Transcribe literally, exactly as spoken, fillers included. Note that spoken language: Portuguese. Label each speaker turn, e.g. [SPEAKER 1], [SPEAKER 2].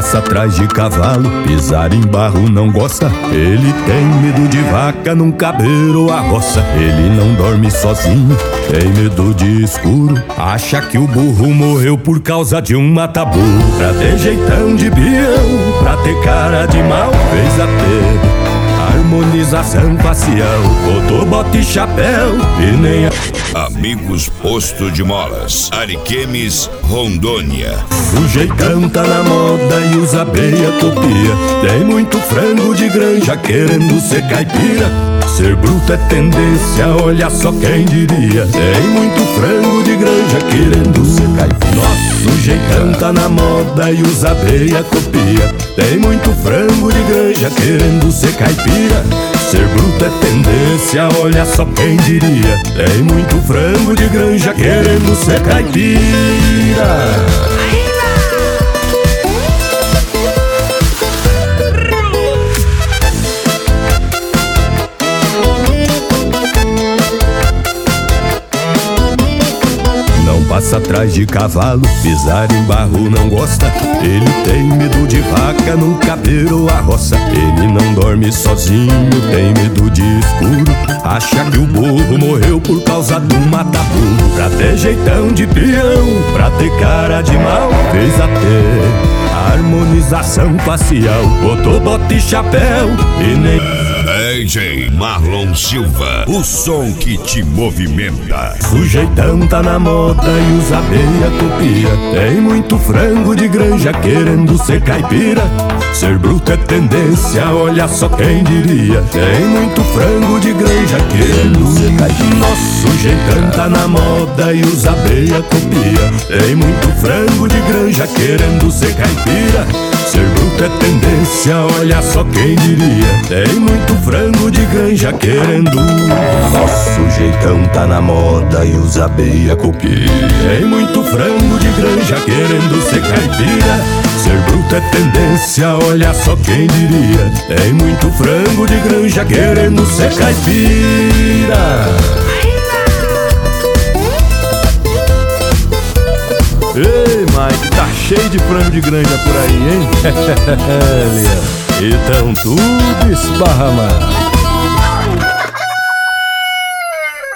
[SPEAKER 1] passa atrás de cavalo, pisar em barro não gosta. Ele tem medo de vaca, num cabeiro a roça. Ele não dorme sozinho, tem medo de escuro. Acha que o burro morreu por causa de um mata-burro. Pra ter jeitão de peão, pra ter cara de mal, fez até harmonização facial, botou bota e chapéu e nem a...
[SPEAKER 2] Amigos Posto de Molas, Ariquemes, Rondônia.
[SPEAKER 1] O jeitão tá na moda e usa beia copia. Tem muito frango de granja querendo ser caipira. Ser bruto é tendência, olha só quem diria. Tem muito frango de granja querendo ser caipira. Nosso jeitão tá na moda e usa beia copia. Tem muito frango de granja querendo ser caipira. Ser bruto é tendência, olha só quem diria. Tem muito frango de granja querendo ser caipira. Passa atrás de cavalo, pisar em barro não gosta. Ele tem medo de vaca, num cabeiro a roça. Ele não dorme sozinho, tem medo de escuro. Acha que o burro morreu por causa do mata-burro. Pra ter jeitão de peão, pra ter cara de mal, fez até harmonização facial, botou bota e chapéu e nem...
[SPEAKER 2] D J Marlon Silva, o som que te movimenta.
[SPEAKER 1] O jeitão tá na moda e usa meia copia. Tem muito frango de granja querendo ser caipira. Ser bruto é tendência, olha só quem diria. Tem muito frango de granja querendo ser caipira. Nosso jeitão tá na moda e usa meia copia. Tem muito frango de granja querendo ser caipira. Ser bruto é tendência, olha só quem diria. Tem muito frango de granja querendo. Nosso jeitão tá na moda e usa beia copia. Tem muito frango de granja querendo ser caipira. Ser bruto é tendência, olha só quem diria. Tem muito frango de granja querendo ser caipira.
[SPEAKER 3] Ei, Mike, tá cheio de frango de granja por aí, hein? Então tudo esparramado.